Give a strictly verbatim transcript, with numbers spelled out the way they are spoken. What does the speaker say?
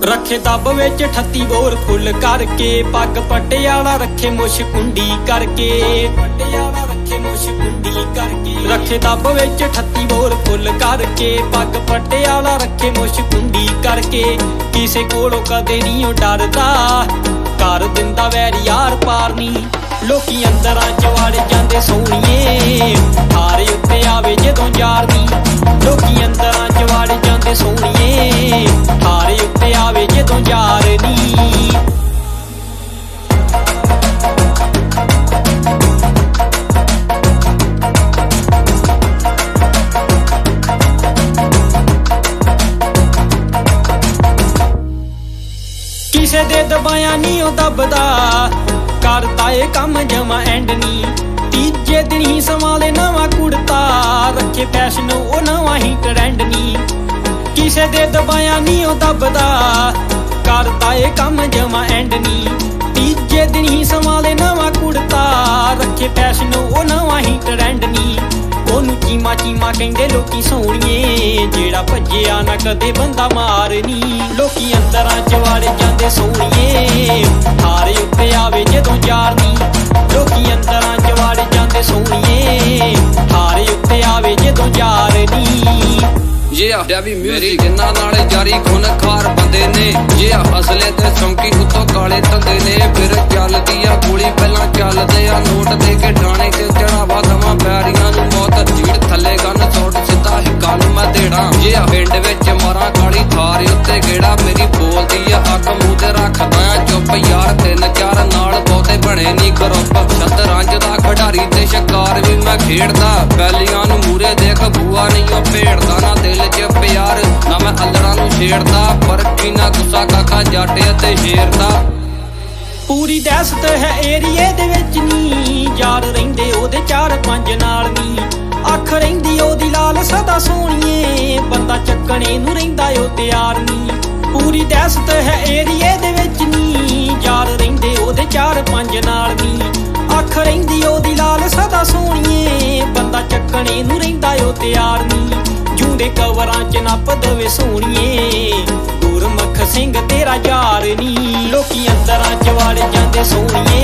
रखे दब विच अठत्ती bore full करके पग पटियाला रखे मुछ कुंडी करके पटियाला रखे मुछ कुंडी करके रखे दब विच अठत्ती बोर फुल करके पग पटियाला रखे मुछ कुंडी करके किसे कोलों कदे नहीं डरदा कर दिंदा वैर यार पार नी लोकी अंदरां च वड़ जांदे सोहणीए हारे उत्ते आवे जदों यार नी लोकी अंदरां च वड़ जांदे सोहणीए हारे उत्ते आवे जदों यार नी किसे दे दबाया नी ओ दबदा करता ए कम जमा एंड नी तीजे दिन ही संभाले नवा कुड़ता रखे फैशन ओ नवा ही ट्रेंड नी किसे दे दबाया नी ओ दबदा करता ए कम जमा एंड नी तीजे दिन ही संभाले नवा कुड़ता रखे फैशन ओ नवा ही ट्रेंड नी ओनू चीमा चीमा कहंदे लोकी सोहणीए जेड़ा भज्जिया ना कदे बंदा मार नी लोकी अंदरां च वड़ जांदे सोहणीए हारे उत्ते आवे जदों यार नी लोकी अंदरां च वड़ जांदे सोहणीए हारे उत्ते आवे जदों यार नी ये डैवी म्यूजिक जिन्ना नाले जारी खून खार बंदे ने ये असले ते चौंकी उत्तों काले धंधे ने फिर चलदी आ गोली पहला चलदे आ नोट दे के ठाणे च चढ़ावा दवा पैरियां नूं मौत जीड़ थल्ले गन चोट सिद्धा हिक्का नूं मैं देड़ा ये पिंड विच मरा काली थार उत्ते गेड़ा मेरी बोलदी आ अख मूंह ते रखदा चुप यार तिन चार नाल बहुते बने नी ग्रुप शतरंज दा खिडारी ते शिकार भी मैं खेड़दा बैलियां नूं मूरे देख बूआ नहीं ओ भेड़दा ना दिल च प्यार ना मैं अल्लड़ां नूं छेड़दा पर किना गुस्सा काका जट ते शेर दा पूरी दहशत है एरिए दे विच नी यार रहिंदे ओदे चार पंज नाल नी अख रहिंदी ओदी लाल सदा सोहणीए बंदा चक्कणे नूं रहिंदा ओ तैयार नी पूरी दहशत है एरिए दे विच नी यार रहिंदे ओदे चार पंज नाल नी अख रहिंदी ओदी लाल सदा सोहणीए बंदा चक्कणे नूं रहिंदा ओ तैयार नी जूंदे कवरां च नप दवे सोहणीए गुरमुख सिंह तेरा यार नी लोकी अंदरां च वड़ जांदे सोहणीए